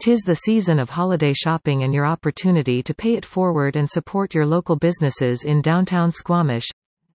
'Tis the season of holiday shopping and your opportunity to pay it forward and support your local businesses in downtown Squamish.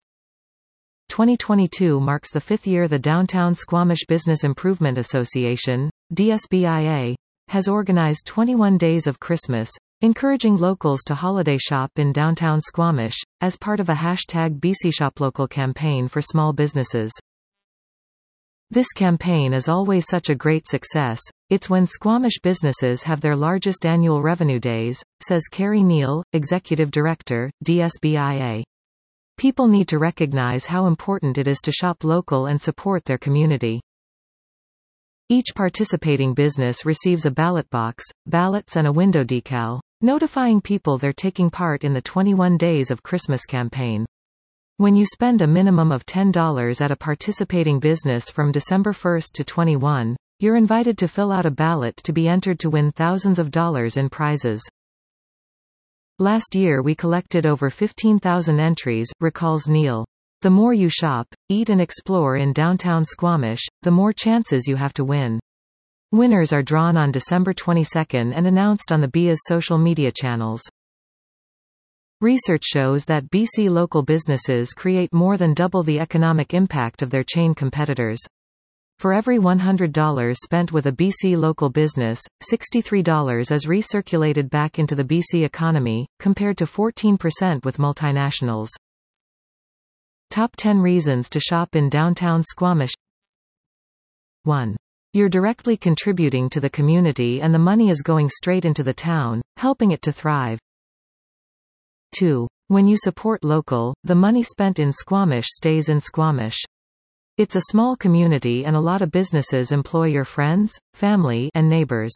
2022 marks the 5th year the Downtown Squamish Business Improvement Association, DSBIA, has organized 21 Days of Christmas, encouraging locals to holiday shop in downtown Squamish, as part of a #BCShopLocal campaign for small businesses. This campaign is always such a great success. It's when Squamish businesses have their largest annual revenue days, says Carrie Neal, Executive Director, DSBIA. People need to recognize how important it is to shop local and support their community. Each participating business receives a ballot box, ballots and a window decal, notifying people they're taking part in the 21 Days of Christmas campaign. When you spend a minimum of $10 at a participating business from December 1 to 21, you're invited to fill out a ballot to be entered to win thousands of dollars in prizes. Last year we collected over 15,000 entries, recalls Neal. The more you shop, eat and explore in downtown Squamish, the more chances you have to win. Winners are drawn on December 22 and announced on the BIA's social media channels. Research shows that BC local businesses create more than double the economic impact of their chain competitors. For every $100 spent with a BC local business, $63 is recirculated back into the BC economy, compared to 14% with multinationals. Top 10 reasons to shop in downtown Squamish. 1. You're directly contributing to the community and the money is going straight into the town, helping it to thrive. 2. When you support local, the money spent in Squamish stays in Squamish. It's a small community and a lot of businesses employ your friends, family, and neighbors.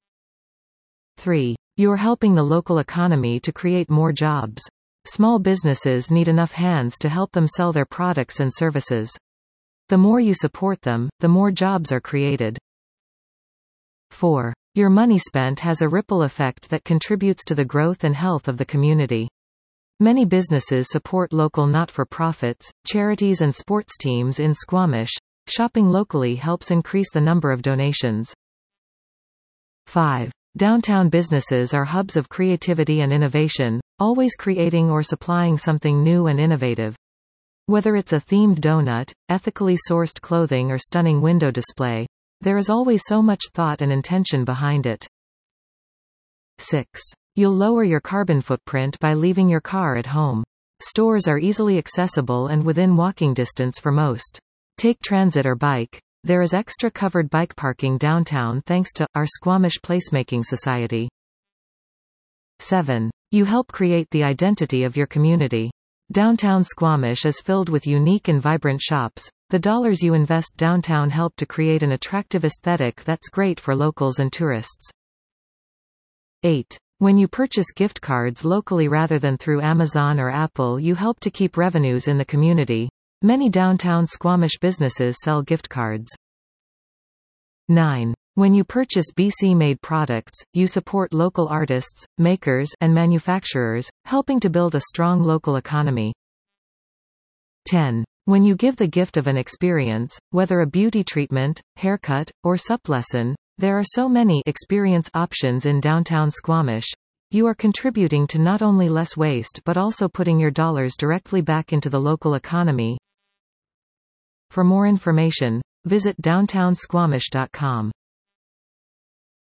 3. You're helping the local economy to create more jobs. Small businesses need enough hands to help them sell their products and services. The more you support them, the more jobs are created. 4. Your money spent has a ripple effect that contributes to the growth and health of the community. Many businesses support local not-for-profits, charities and sports teams in Squamish. Shopping locally helps increase the number of donations. 5. Downtown businesses are hubs of creativity and innovation, always creating or supplying something new and innovative. Whether it's a themed donut, ethically sourced clothing or stunning window display, there is always so much thought and intention behind it. 6. You'll lower your carbon footprint by leaving your car at home. Stores are easily accessible and within walking distance for most. Take transit or bike. There is extra covered bike parking downtown thanks to our Squamish Placemaking Society. 7. You help create the identity of your community. Downtown Squamish is filled with unique and vibrant shops. The dollars you invest downtown help to create an attractive aesthetic that's great for locals and tourists. 8. When you purchase gift cards locally rather than through Amazon or Apple, you help to keep revenues in the community. Many downtown Squamish businesses sell gift cards. 9. When you purchase BC-made products, you support local artists, makers, and manufacturers, helping to build a strong local economy. 10. When you give the gift of an experience, whether a beauty treatment, haircut, or sup lesson, there are so many experience options in downtown Squamish. You are contributing to not only less waste but also putting your dollars directly back into the local economy. For more information, visit downtownsquamish.com.